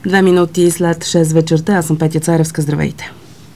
2 минути след 6 вечерта. Аз съм Петя Царевска. Здравейте.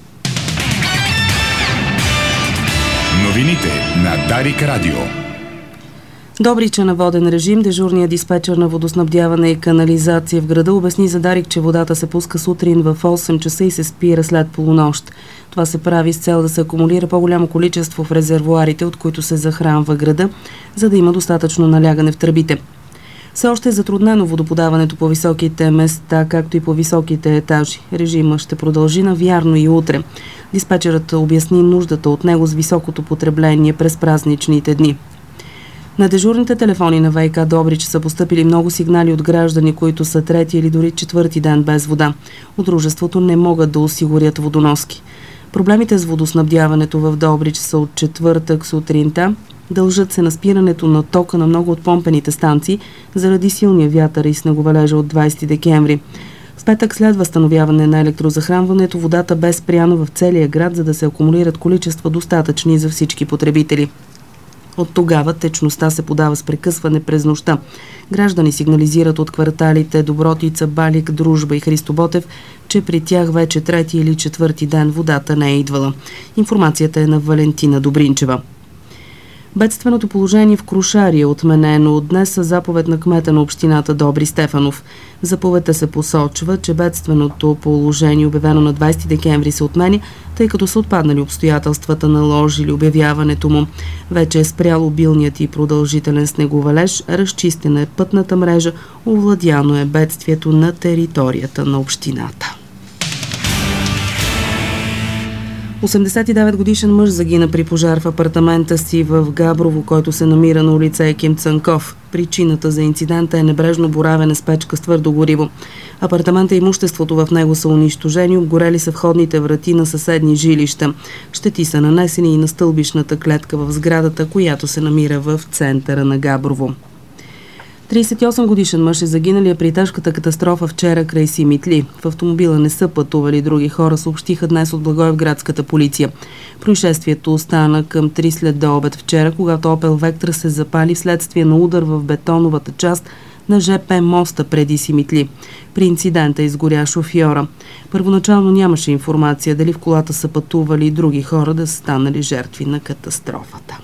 Новините на Дарик Радио. Добрич е на воден режим. Дежурният диспетчер на водоснабдяване и канализация в града обясни за Дарик, че водата се пуска сутрин в 8 часа и се спира след полунощ. Това се прави с цел да се акумулира по-голямо количество в резервоарите, от които се захранва града, за да има достатъчно налягане в тръбите. Все още е затруднено водоподаването по високите места, както и по високите етажи. Режимът ще продължи навярно и утре. Диспетчерът обясни нуждата от него с високото потребление през празничните дни. На дежурните телефони на ВиК Добрич са постъпили много сигнали от граждани, които са трети или дори четвърти ден без вода. От дружеството не могат да осигурят водоноски. Проблемите с водоснабдяването в Добрич са от четвъртък сутринта. Дължат се на спирането на тока на много от помпените станции заради силния вятър и снеговалежа от 20 декември. В петък след възстановяване на електрозахранването водата бе спряна в целия град, за да се акумулират количества достатъчни за всички потребители. От тогава течността се подава с прекъсване през нощта. Граждани сигнализират от кварталите Добротица, Балик, Дружба и Христо Ботев, че при тях вече трети или четвърти ден водата не е идвала. Информацията е на Валентина Добринчева. Бедственото положение в Крушари е отменено от днес със заповед на кмета на общината Добри Стефанов. В заповедта се посочва, че бедственото положение, обявено на 20 декември, се отменя, тъй като са отпаднали обстоятелствата, наложили обявяването му. Вече е спрял обилният и продължителен снеговалеж, разчистена е пътната мрежа, овладяно е бедствието на територията на общината. 89-годишен мъж загина при пожар в апартамента си в Габрово, който се намира на улица Еким Цанков. Причината за инцидента е небрежно боравене с печка с твърдо гориво. Апартамента и имуществото в него са унищожени, обгорели са входните врати на съседни жилища. Щети са нанесени и на стълбищната клетка в сградата, която се намира в центъра на Габрово. 38-годишен мъж е загиналия при тежката катастрофа вчера край Симитли. В автомобила не са пътували други хора, съобщиха днес от Благоевградската полиция. Происшествието стана към 3 след обед вчера, когато Опел Вектра се запали вследствие на удар в бетоновата част на ЖП моста преди Симитли. При инцидента изгоря шофьора. Първоначално нямаше информация дали в колата са пътували други хора, да са станали жертви на катастрофата.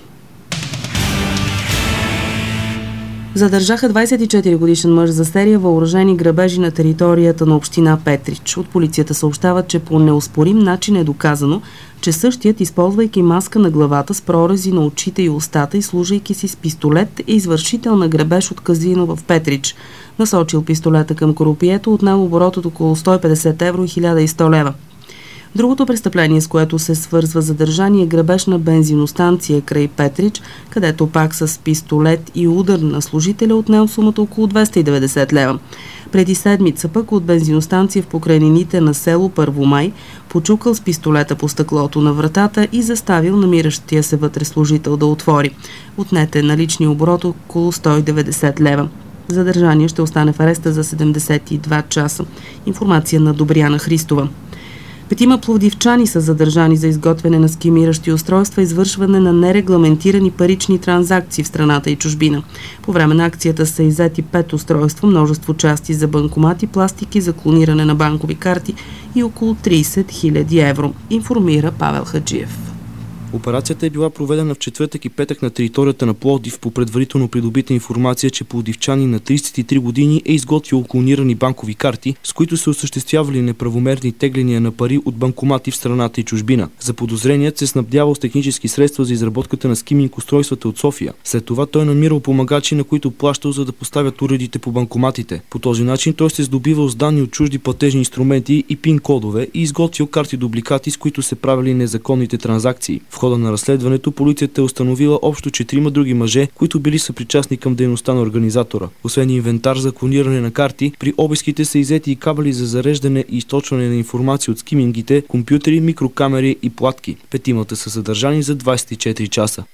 Задържаха 24-годишен мъж за серия въоръжени грабежи на територията на община Петрич. От полицията съобщават, че по неоспорим начин е доказано, че същият, използвайки маска на главата с прорези на очите и устата и служайки си с пистолет, е извършител на грабеж от казино в Петрич. Насочил пистолета към крупието, отнел оборот от около 150 евро и 1100 лева. Другото престъпление, с което се свързва задържание, е грабеж на бензиностанция край Петрич, където пак с пистолет и удар на служителя отнел сумата около 290 лева. Преди седмица пък от бензиностанция в покрайнините на село Първомай почукал с пистолета по стъклото на вратата и заставил намиращия се вътре служител да отвори. Отнете наличния оборот около 190 лева. Задържание ще остане в ареста за 72 часа. Информация на Добряна Христова. 5 пловдивчани са задържани за изготвяне на скимиращи устройства и извършване на нерегламентирани парични транзакции в страната и чужбина. По време на акцията са иззети 5 устройства, множество части за банкомати, пластики за клониране на банкови карти и около 30 000 евро, информира Павел Хаджиев. Операцията е била проведена в четвъртък и петък на територията на Пловдив по предварително придобита информация, че пловдивчанин на 33 години е изготвил клонирани банкови карти, с които са осъществявали неправомерни тегления на пари от банкомати в страната и чужбина. Заподозреният се снабдявал с технически средства за изработката на скиминг устройствата от София. След това той намирал помагачи, на които плащал, за да поставят уредите по банкоматите. По този начин той се здобивал с данни от чужди платежни инструменти и пин-кодове и изготвил карти дубликати, с които се правили незаконните транзакции. В хода на разследването полицията е установила общо 4 други мъже, които били съпричастни към дейността на организатора. Освен инвентар за клониране на карти, при обиските са иззети и кабели за зареждане и източване на информация от скимингите, компютри, микрокамери и платки. 5 са задържани за 24 часа.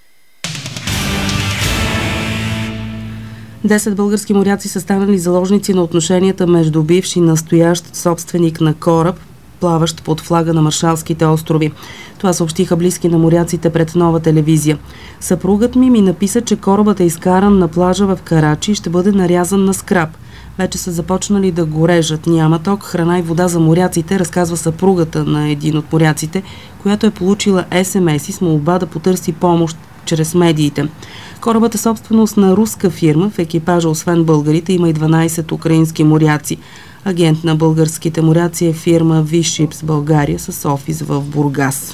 10 български моряци са станали заложници на отношенията между бивш и настоящ собственик на кораб, плаващ под флага на Маршалските острови. Това съобщиха близки на моряците пред Нова телевизия. Съпругът ми написа, че корабът е изкаран на плажа в Карачи и ще бъде нарязан на скрап. вече са започнали да го режат. Няма ток, храна и вода за моряците, разказва съпругата на един от моряците, която е получила SMS-и с молба да потърси помощ чрез медиите. Корабът е собственост на руска фирма. В екипажа, освен българите, има и 12 украински моряци. Агент на българските моряци е фирма V-Ships България с офис в Бургас.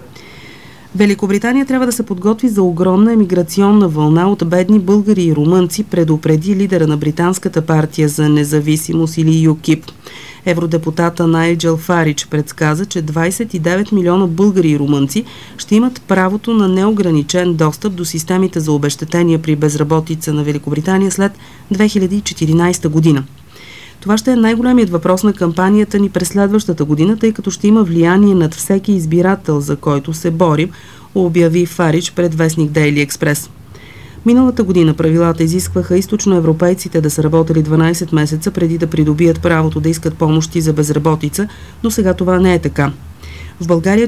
Великобритания трябва да се подготви за огромна емиграционна вълна от бедни българи и румънци, предупреди лидера на британската партия за независимост или ЮКИП. Евродепутата Найджел Фаридж предсказа, че 29 милиона българи и румънци ще имат правото на неограничен достъп до системите за обезщетения при безработица на Великобритания след 2014 година. Това ще е най-големият въпрос на кампанията ни през следващата година, тъй като ще има влияние над всеки избирател, за който се борим, обяви Фаридж пред вестник Daily Express. Миналата година правилата изискваха източноевропейците да са работили 12 месеца преди да придобият правото да искат помощи за безработица, но сега това не е така. В България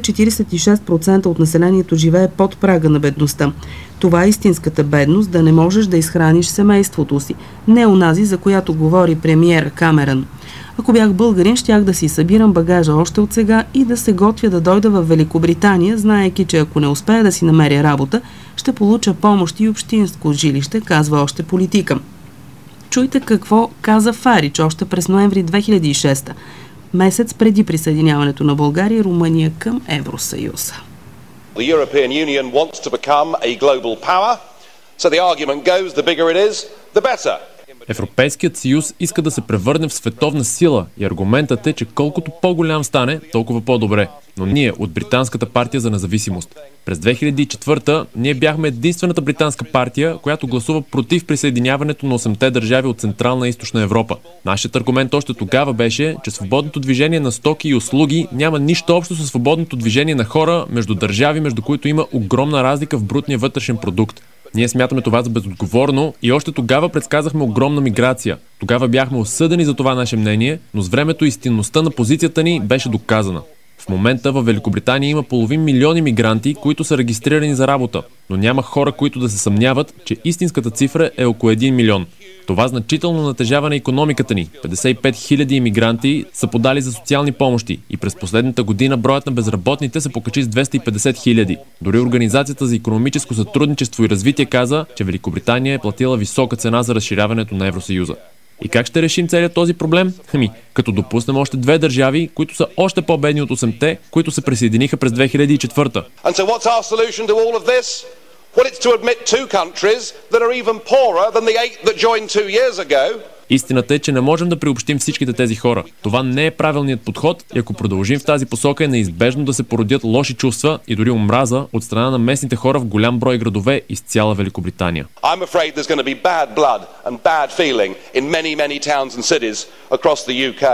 46% от населението живее под прага на бедността. Това е истинската бедност, да не можеш да изхраниш семейството си. Не онази, за която говори премиера Камерън. Ако бях българин, щях да си събирам багажа още от сега и да се готвя да дойда в Великобритания, знаейки, че ако не успея да си намеря работа, ще получа помощ и общинско жилище, казва още политика. Чуйте какво каза Фаридж още през ноември 2006, месец преди присъединяването на България и Румъния към Евросъюза. The European Union wants to become a global power, so the argument goes, the bigger it is, the better. Европейският съюз иска да се превърне в световна сила и аргументът е, че колкото по-голям стане, толкова по-добре. Но ние от Британската партия за независимост. През 2004 ние бяхме единствената британска партия, която гласува против присъединяването на 8-те държави от Централна и Източна Европа. Нашият аргумент още тогава беше, че свободното движение на стоки и услуги няма нищо общо със свободното движение на хора между държави, между които има огромна разлика в брутния вътрешен продукт. Ние смятаме това за безотговорно и още тогава предсказахме огромна миграция. Тогава бяхме осъдени за това наше мнение, но с времето истинността на позицията ни беше доказана. В момента в Великобритания има половин милион имигранти, които са регистрирани за работа, но няма хора, които да се съмняват, че истинската цифра е около 1 милион. Това значително натежава на икономиката ни. 55 000 имигранти са подали за социални помощи и през последната година броят на безработните се покачи с 250 000. Дори Организацията за икономическо сътрудничество и развитие каза, че Великобритания е платила висока цена за разширяването на Евросъюза. И как ще решим целият този проблем? Като допуснем още 2 държави, които са още по-бедни от 8-те, които се присъединиха през 2004. Well, it's to admit 2 countries that are even poorer than the 8 that joined 2 years ago. Истината е, че не можем да приобщим всичките тези хора. Това не е правилният подход и ако продължим в тази посока е неизбежно да се породят лоши чувства и дори омраза от страна на местните хора в голям брой градове из цяла Великобритания. I'm afraid there's going to be bad blood and bad feeling in many towns and cities across the UK.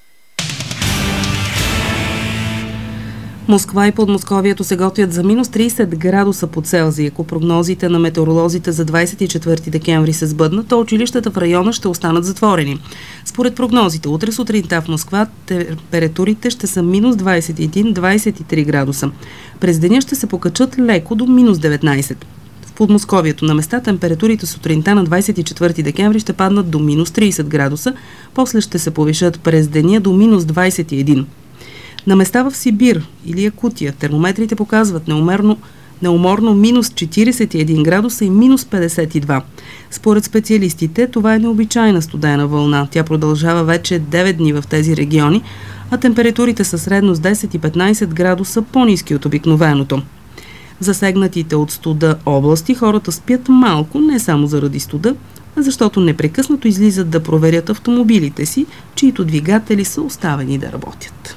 Москва и Подмосковието се готвят за минус 30 градуса по Целзий. Ако прогнозите на метеоролозите за 24 декември се сбъднат, то училищата в района ще останат затворени. Според прогнозите, утре сутринта в Москва температурите ще са минус 21-23 градуса. През деня ще се покачат леко до минус 19. В Подмосковието на места температурите сутринта на 24 декември ще паднат до минус 30 градуса, после ще се повишат през деня до минус 21. На места в Сибир или Якутия термометрите показват неуморно минус 41 градуса и минус 52. Според специалистите, това е необичайна студена вълна. Тя продължава вече 9 дни в тези региони, а температурите са средно с 10 и 15 градуса по-ниски от обикновеното. В засегнатите от студа области хората спят малко, не само заради студа, а защото непрекъснато излизат да проверят автомобилите си, чието двигатели са оставени да работят.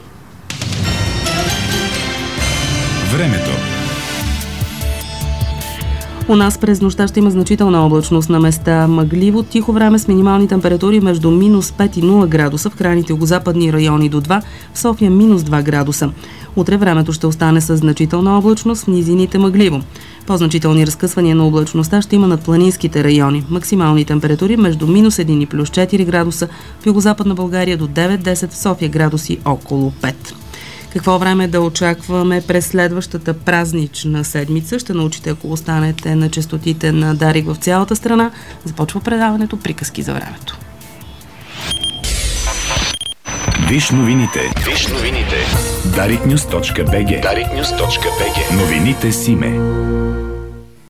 Времето. У нас през нощта ще има значителна облачност, на места мъгливо, тихо време с минимални температури между минус 5 и 0 градуса, в крайните югозападни райони до 2, в София минус 2 градуса. Утре времето ще остане с значителна облачност, в низините мъгливо. По-значителни разкъсвания на облачността ще има над планинските райони. Максимални температури между минус 1 и плюс 4 градуса, в югозападна България до 9-10, в София градуси около 5. Какво време да очакваме през следващата празнична седмица? Ще научите, ако останете на честотите на Дарик в цялата страна. Започва предаването "Приказки за времето". Виж новините. Дарикnews.bg. Новините с име.